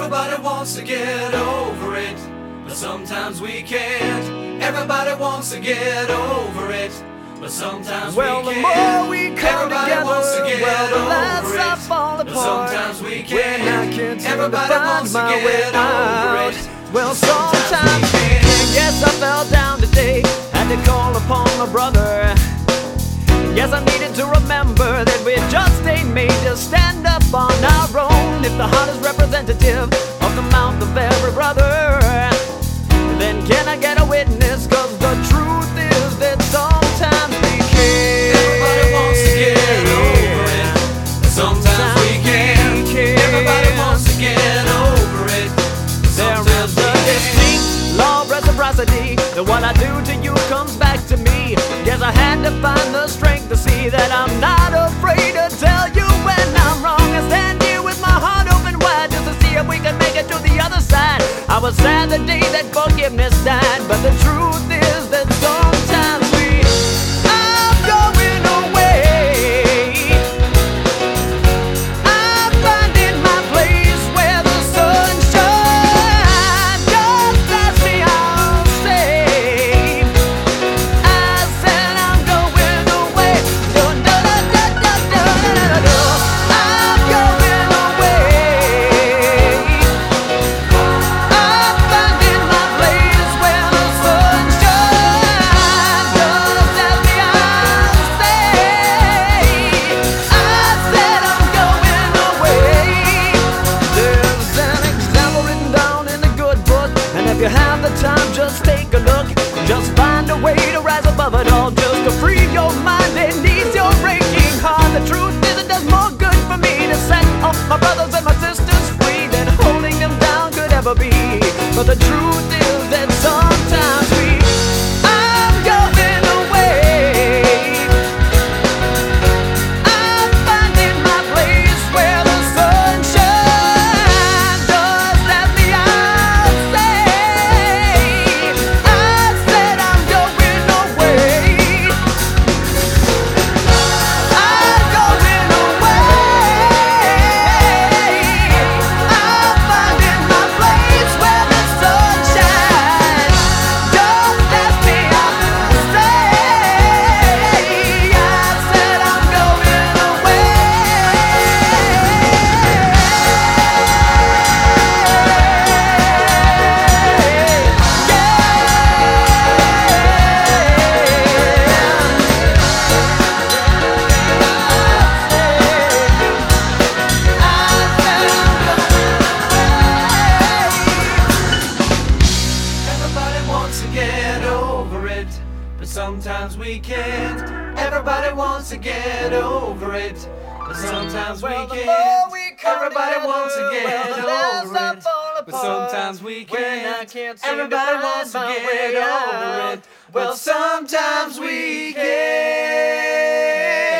Everybody wants to get over it, but sometimes we can't. Everybody wants to get over it, but sometimes we can't. Well, the more we come together, well, the less I fall apart. But sometimes we can't. When I can't seem to Everybody find wants to my way get over out. it. Well, Sometimes sometimes we can't. yes, I fell down today. Had to call upon my brother. Yes, I needed to remember that we just ain't made to stand up on our own. If the heart is representative of the mouth of every brother, then can I get a witness? 'Cause the truth is that sometimes we can't. Everybody wants to get over it, but sometimes we can't. Everybody wants to get over it, but There sometimes is we a can't. distinct law of reciprocity, that what I do to you comes back to me. Guess I had to find the strength to see that I'm not afraid to tell you when I'm wrong. I stand here with my heart open wide just to see if we can make it to the other side. I was sad the day that forgiveness died, but the truth is that sometimes I'm going away. I'm finding my place where the sun shines. Just ask me, I'll say. I said I'm going away. I'm going away. I'm finding my place where the sun shines. Just ask me, I'll say. I said I'm going away. There's an example written down in the good book, and if you have the time, just take a look. Just find a way to rise above it all, just to free your mind and ease your breaking heart. The truth is it does more good for me to set off my brothers and my sisters free than holding them down could ever be. But the truth is that sometimes I'm going away. I'm finding my place where the sun shines. Just ask me, I'll say. I said I'm going away. I'm going away. I'm finding my place where the sun shines. Just ask me, I'll say. I said I'm going away. Everybody wants to get over it, but sometimes we can't. Everybody wants to get over it, but sometimes we Well, the can't. more we come Everybody wants to together, get well, the less over I it, fall but sometimes we apart. When I can't. can't seem to Everybody find wants to my get way over out. it, but sometimes we can't.